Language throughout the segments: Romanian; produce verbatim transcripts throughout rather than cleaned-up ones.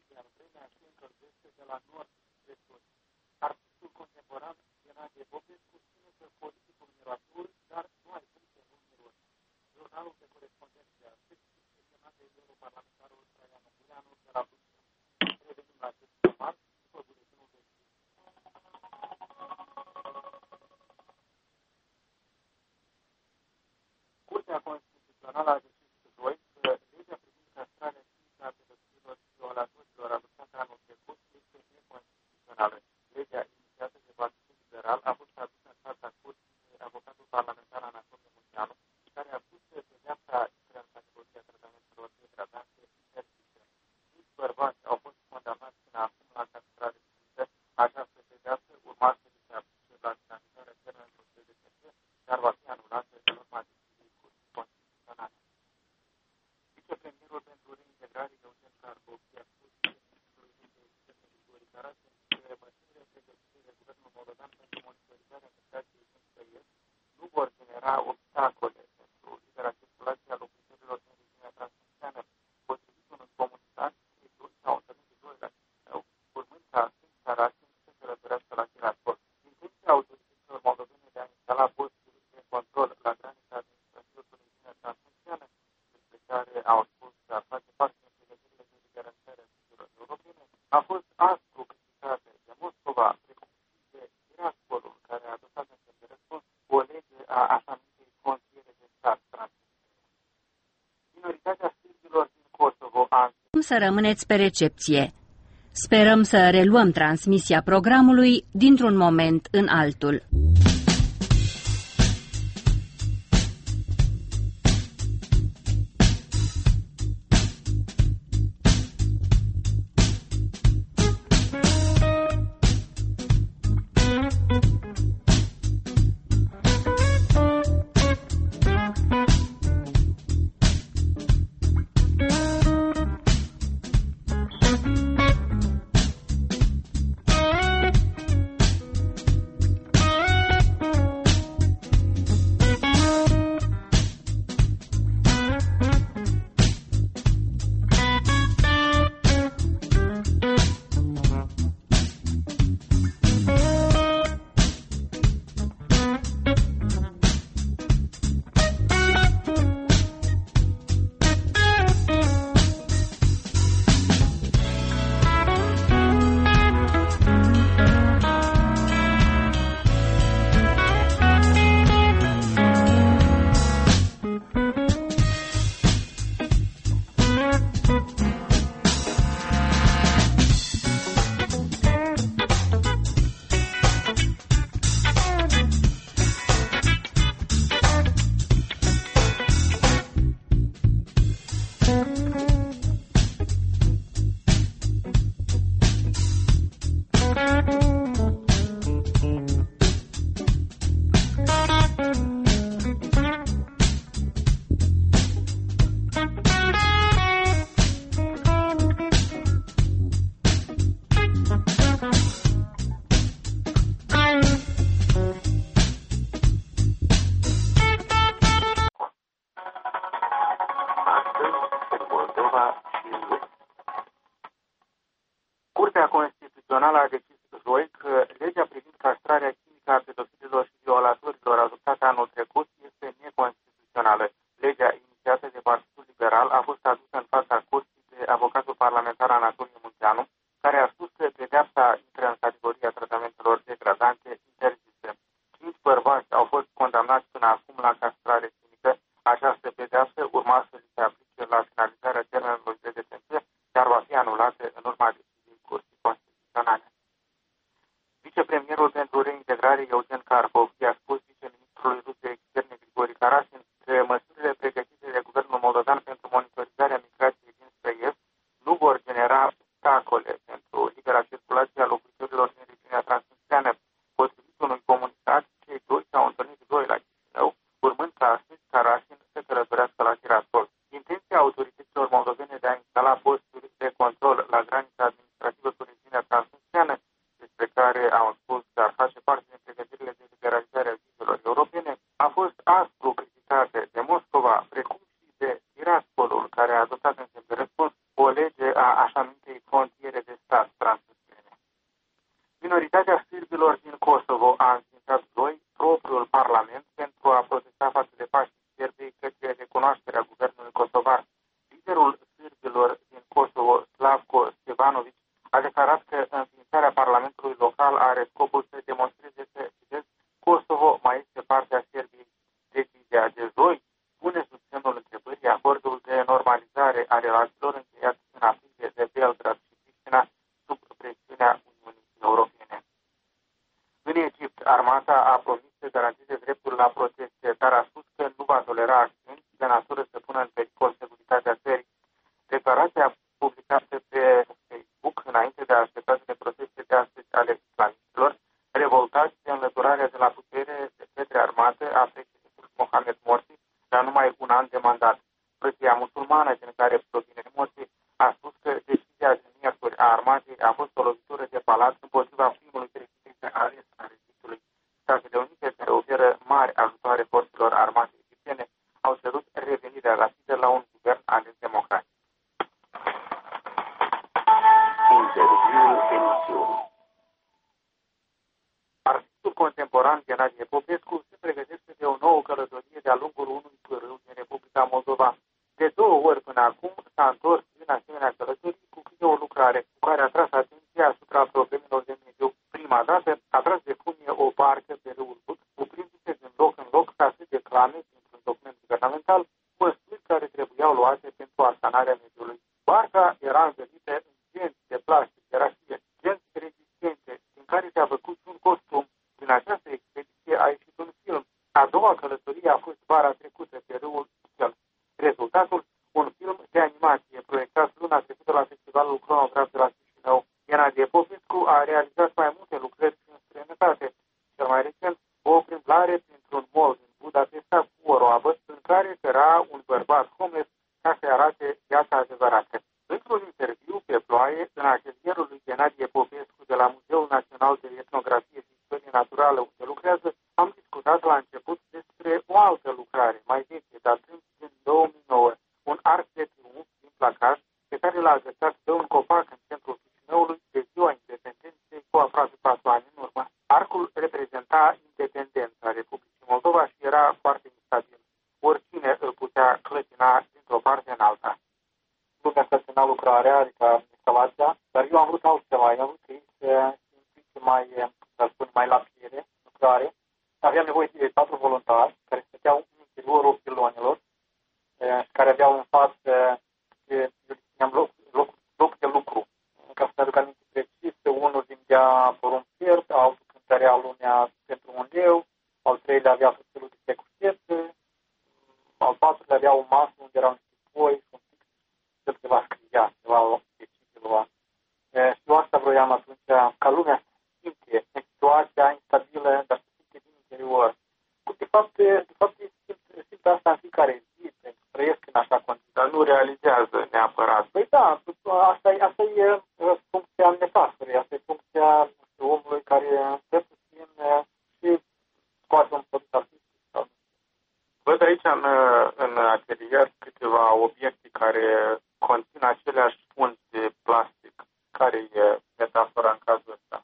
iar vremea se încălzește de la nord spre sud. Artistul contemporan Gennady Popescu spune că politicul miroasul, dar nu ai cum să nu miroase. Jurnalul de corespondență de astăzi este semnat de europarlamentarul Traian Ungureanu de la Bruxelles. Revenim la acest summar după buletinul de zi. Curtea Constituțională a decis joi că legea privind castrarea chimică a pedofililor și violatorilor adoptată anul trecut este neconstituțională. Legea inițiată de Partidul Liberal a fost adusă în fața curții de avocatul parlamentar Anatolie Munteanu, care a spus că pedeapsa intră în categoria tratamentelor degradante interzise. Cinci bărbați au fost condamnați până acum la castrare chimică. Această pedeapsă urma să li se aplice la finalizarea termenului de detenție, dar va fi anulată în urma deciziei curții constituționale. Vicepremierul pentru reintegrare Eugen Carpofi a spus viceministrului de externe Grigore Carasin că măsurile pregătite de guvernul moldovan pentru monitorizarea migrației din străini nu vor genera obstacole pentru libera circulație a locuitorilor din regiunea transnistreană. Potrivit unui comunicat, cei doi s-au întâlnit de joi la Chișinău, urmând ca Sfânt Carasin să călătorească la Tiraspol. Intenția autorităților moldovene de a instala posturi de control la granița administrativă cu regiunea transnistreană, despre care au spus că ar face parte din pregătirile de liberalizare a vizelor europene, a fost aspru criticată de Moscova, precum și de Tiraspolul, care a adoptat în semn de răspuns o lege a așa numitei frontiere de stat transnistreană. Minoritatea sârbilor din Kosovo a Cum să rămâneți pe recepție? Sperăm să reluăm transmisia programului dintr-un moment în altul. Curtea Constituțională a decis joi că legea privind castrarea chimică a pedofililor și violatorilor adoptată anul trecut este neconstituțională. Legea inițiată de Partidul Liberal a fost adusă în fața curții de avocatul parlamentar Anatolie Munteanu, care a spus că pedeapsa intră în categoria tratamentelor degradante interzise. Cinci bărbați au fost condamnați până acum la castrare chimică. Această pedeapsă urma să li se aplice la finalizarea termenului de detenție, dar va fi anulată în urma deciziei curții constituționale. Vicepremierul pentru reintegrare Eugen Carpofi a spus viceministrului rus de externe Grigore Carasin că măsurile pregătite de guvernul moldovan pentru monitorizarea migrației din străini nu vor genera obstacole pentru libera circulație a locuitorilor din regiunea transnistreană. Potrivit unui comunicat, cei doi s-au întâlnit joi la Chișinău, urmând ca Sfânt Carasin să călătorească la Tiraspol. Intenția autorităților moldovene de a instala posturi de control la granița administrativă cu regiunea transnistreană, despre care au spus că ar face parte din pregătirile de liberalizare a vizelor europene, a fost aspru criticată de Moscova, precum și de Tiraspolul, care a adoptat în semn de răspuns o lege a așa numitei frontiere a declarat că înființarea Parlamentului local are scopul să demonstreze că, citez, Kosovo mai este parte a Serbiei. Decizia de joi pune sub semnul întrebării acordul de normalizare a relațiilor încheiat în aprilie de Belgrad și Priștina sub presiunea Uniunii Europene. În Egipt, armata a promis să garanteze dreptul la proteste, dar a spus că nu va tolera acțiuni de natură să pună în pericol securitatea țării. Declarația publicată pe Facebook înainte de așteptatele proteste de astăzi ale islamiștilor, revoltați de înlăturarea de la putere de către armată a președintelui Mohamed Morsi la numai un an de mandat. Frăția musulmană din care provine Morsi a spus că decizia de miercuri a armatei a fost o lovitură de palat împotriva primului președinte ales al Egiptului. Statele Unite, care oferă mari ajutoare forțelor armate egiptene, au cerut revenirea rapidă la un guvern ales democratic. Interviul emisiunii. Artistul contemporan Ghenadie Popescu se pregătește de o nouă călătorie de-a lungul unui pârâu din Republica Moldova. De două ori până acum s-a întors din asemenea călătorii cu câte o lucrare cu care a tras atenția asupra problemelor de mediu. Prima dată a tras de fumie o barcă pe râul Buc, cuprindu-se din loc în loc ca să declame dintr-un document guvernamental măsuri care trebuiau luate pentru asanarea mediului. Barca era învelită în genți de plastic, de rafie, genți rezistente, din care s-a făcut un costum. Din această expediție a ieșit un film. A doua călătorie a fost vara trecută pe râul Bucel. Rezultatul, un film de animație proiectat luna trecută la Festivalul Cronograf de la Chișinău. Ghenadie Popescu a realizat mai multe lucrări în străinătate. Cel mai recent, o plimbare printr-un mall din Budapesta cu o roabă în care căra un bărbat homeless ca să arate viața adevărată. Într-un interviu pe ploaie, în atelierul lui Ghenadie Popescu de la Muzeul Național de Etnografie și Istorie Naturală, unde lucrează, am discutat la început despre o altă lucrare, mai veche, datând din două mii nouă, un arc de triumf din placaj pe care l-a agățat pe un copac în centrul Chișinăului de ziua independenței cu aproape patru ani în urmă. Arcul reprezenta independența Republicii Moldova și era foarte instabil. Oricine îl putea clătina dintr-o parte în alta. Lumea staționa lucrarea, adică instalația, dar eu am vrut altceva. Eu am vrut să se implice mai, să spun, mai la piele, lucrare. Aveam nevoie de patru voluntari care stăteau în interiorul pilonilor și care aveau în față, eu țineam loc, loc, loc de lucru. Ca să ne aduc aminte precis, unul vindea porumb fiert, altul cântărea lumea pentru un leu, al treilea avea tot felul de secușete, al patrulea avea o masă unde erau niște foi și un pic de ceva scria, ceva decizilor. Și eu asta vroiam atunci, ca lumea să simte în situația instabilă, dar să simte din interior. De fapt, de fapt simt, simt asta în fiecare zi, pentru că trăiesc în așa condiții, dar nu realizează neapărat. Păi da, asta e, asta e funcția metaforei, asta e funcția omului care stă puțin și scoate un produs artistic. Văd aici în, în atelier câteva obiecte care conțin aceleași pungi de plastic. Care e metafora în cazul ăsta?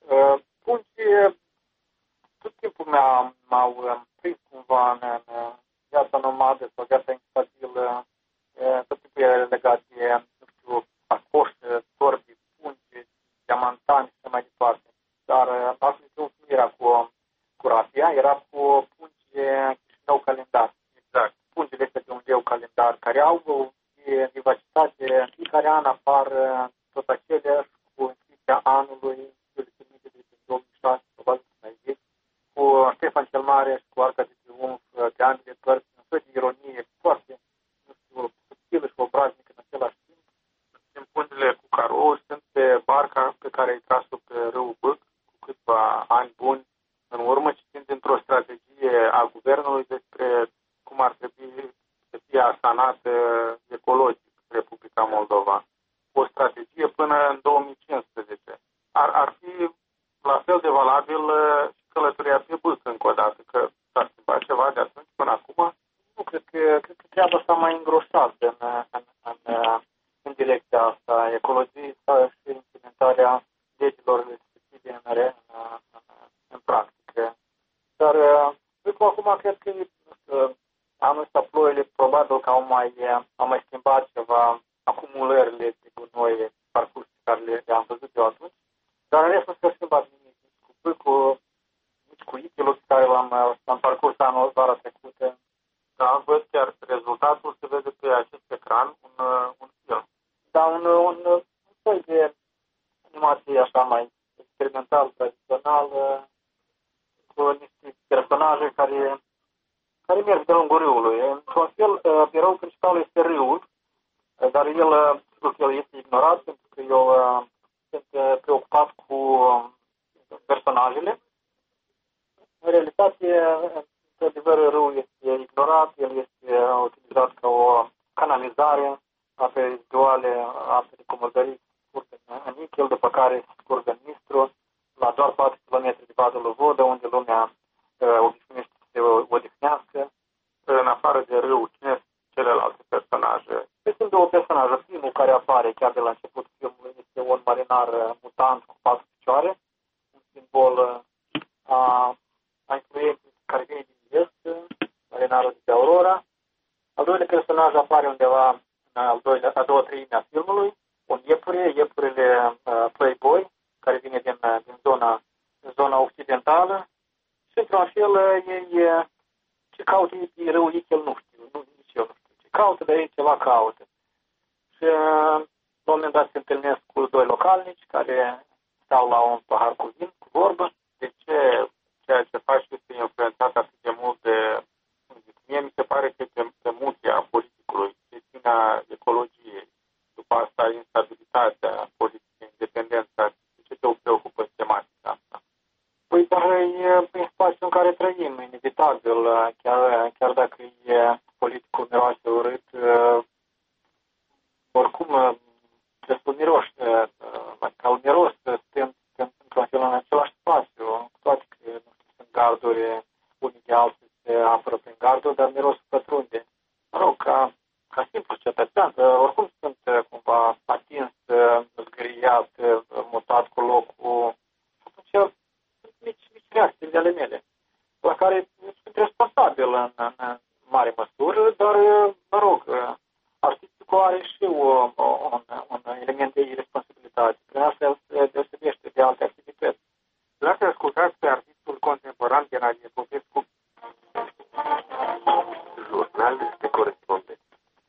Pungi tot timpul m-au prins cumva în viața nomadă sau viața instabilă. Tot timpul e legat de, nu știu, sacoși, torbi, pungi, diamantani și mai departe. Dar asta nu era cu, cu rafia, era cu pungi Chișinău calendar. Exact. Pungile astea de un leu calendar, care au o vivacitate. În fiecare an apar tot aceleași cu inscripția anului, de două mii șase, probabil mai vechi, cu Ștefan cel Mare și cu Arca de Triumf, de ani de părți, un fel de ironie foarte, nu știu, subtilă și obraznică în același timp. Sunt pungile cu carou, sunt pe barca pe care ai tras-o pe râul Bâc, cu câțiva ani buni în urmă, citind într-o strategie a guvernului despre cum ar trebui să fie asanată ecologic Republica Moldova. O strategie până în două mii cincisprezece. Ar, ar fi la fel de valabil și călătoria pe Bâc încă o dată, că s-a schimbat ceva de atunci până acum. Nu, cred că, cred că treaba s-a mai îngroșat în, în, în, în direcția asta, ecologiei și implementarea legilor respective în, în, în, în practică. Dar după acum cred că nu știu, anul ăsta ploile probabil că au mai, au mai schimbat ceva acumulările de gunoi parcurs pe care le-am văzut văzut eu atunci, dar în rest nu s-a schimbat nimic, nici cu pâcul, nici cu ichilul pe care l-am, l-am parcurs anul vara trecută. Da, văd chiar rezultatul se vede pe acest ecran, un, un film. Da, un, un, un fel de animație așa mai experimental, tradițional, cu niște personaje care, care merg de lungul râului. Într-un fel, eroul principal este râul, dar el, sigur că el este ignorat, pentru că eu sunt preocupat cu personajele. În realitate, într-adevăr, râul este ignorat, el este utilizat ca o canalizare, ape reziduale, ape de comodării scurte în Nichel, după care se scurgă în Nistru, la doar patru kilometri de Badul lui Vodă, unde lumea uh, obișnuiește să se odihnească. În afară de râu, cine sunt celelalte personaje? Sunt două personaje. Primul care apare chiar de la început filmului este un marinar mutant cu patru picioare, un simbol uh, a, a influenței care vine din est, marinarul de Aurora. Al doilea personaj apare undeva în al doilea, a doua treime a filmului, un iepure, iepurile uh, Playboy, care vine din, din zona, din zona occidentală și într-un fel ei ce caută ei rău Ichel, nu știu, nu, nici eu nu știu ce caută, dar ei ceva caută. Și la un moment dat se întâlnesc cu doi localnici care stau la un pahar cu vin, cu vorbă. De ce ceea ce faci este influențat atât de mult de, cum zic, mie mi se pare că de, de mutia politicului, chestiunea ecologiei, după asta instabilitatea politică, independența. De ce te preocupă tematica asta? Păi, dar e în spațiul în care trăim, inevitabil, chiar, chiar dacă e politicul miroase urât, oricum destul miros, ca un miros, suntem într-un fel în același spațiu, cu toate că, nu știu, sunt garduri, unii de alții se apără prin garduri, dar mirosul pătrunde. Mă rog, ca, ca simplu cetățean, oricum sunt cumva atins, zgâriat, mutat cu locul, atunci sunt mici, mici reacții ale mele, la care sunt responsabil în, în mare măsură, dar, mă rog, artisticul are și o, o, un, un element de irresponsabilitate. Prin asta el se deosebește de alte activități. Dacă ascultați pe artistul contemporan Ghenadie Popescu, jurnal de corespondență.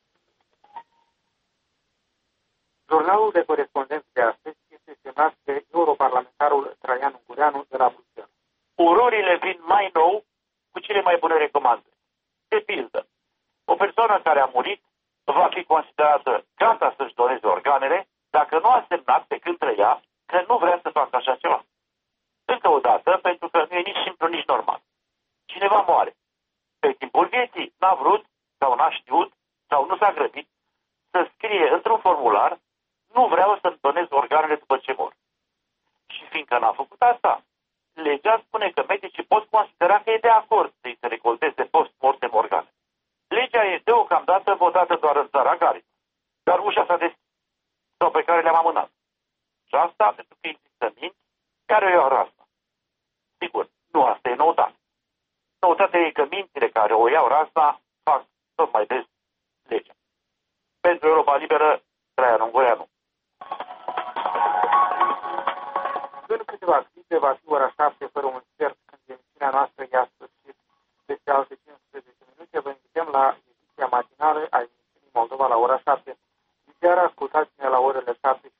Jurnalul de corespondență de astăzi este semnat de europarlamentarul Traian Ungureanu de la Bruxelles. Urorile vin mai nou cu cele mai bune recomandări. De pildă, o persoană care a murit va fi considerată gata să-și doneze organele dacă nu a semnat pe când trăia că nu vrea să facă așa ceva. Încă o dată, pentru că nu e nici simplu, nici normal. Cineva moare. Pe timpul vieții n-a vrut sau n-a știut sau nu s-a grăbit să scrie într-un formular: nu vreau să-mi donez organele după ce mor. Și fiindcă n-a făcut asta, legea spune că medicii pot considera că e de acord să-i se recolteze post-mortem organe. Legea e deocamdată votată doar în țara Galilor, dar ușa s-a deschis, sau pe care le-am amânat. Și asta pentru că există minți care o iau razna. Sigur, nu asta e noutate. Noutatea e că mințile care o iau razna fac tot mai des legea. Pentru Europa Liberă, Traian Ungureanu. În câteva clipe va fi ora șapte fără un sfert, când emisiunea noastră i-a sfârșit. Peste alte cincisprezece minute vă invităm la ediția matinală a emisiunii Moldova la ora șapte. Diseară ascultați-ne la orele șapte